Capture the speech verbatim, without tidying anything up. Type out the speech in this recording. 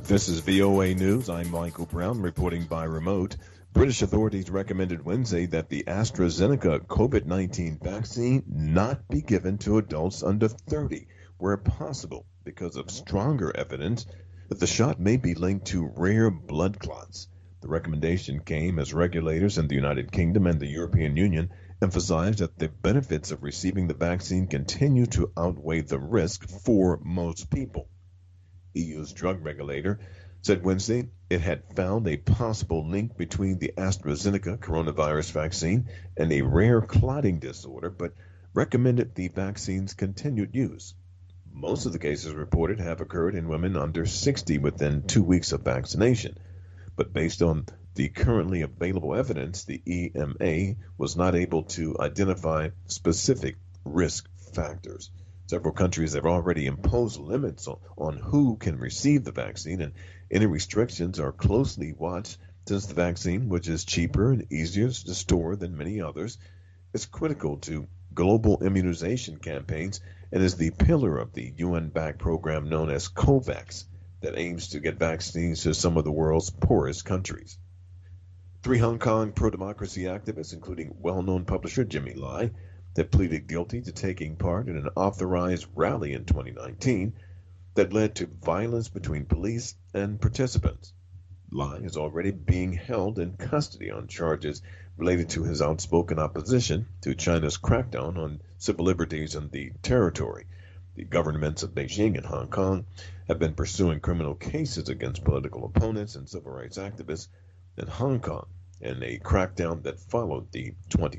This is V O A News. I'm Michael Brown reporting by remote. British authorities recommended Wednesday that the AstraZeneca COVID nineteen vaccine not be given to adults under thirty, where possible, because of stronger evidence that the shot may be linked to rare blood clots. The recommendation came as regulators in the United Kingdom and the European Union emphasized that the benefits of receiving the vaccine continue to outweigh the risk for most people. E U's drug regulator said Wednesday it had found a possible link between the AstraZeneca coronavirus vaccine and a rare clotting disorder, but recommended the vaccine's continued use. Most of the cases reported have occurred in women under sixty within two weeks of vaccination, but based on the currently available evidence, the E M A was not able to identify specific risk factors. Several countries have already imposed limits on, on who can receive the vaccine, and any restrictions are closely watched since the vaccine, which is cheaper and easier to store than many others, is critical to global immunization campaigns and is the pillar of the U N-backed program known as COVAX that aims to get vaccines to some of the world's poorest countries. Three Hong Kong pro-democracy activists, including well-known publisher Jimmy Lai, that pleaded guilty to taking part in an authorized rally in twenty nineteen that led to violence between police and participants. Lai is already being held in custody on charges related to his outspoken opposition to China's crackdown on civil liberties in the territory. The governments of Beijing and Hong Kong have been pursuing criminal cases against political opponents and civil rights activists in Hong Kong in a crackdown that followed the twenty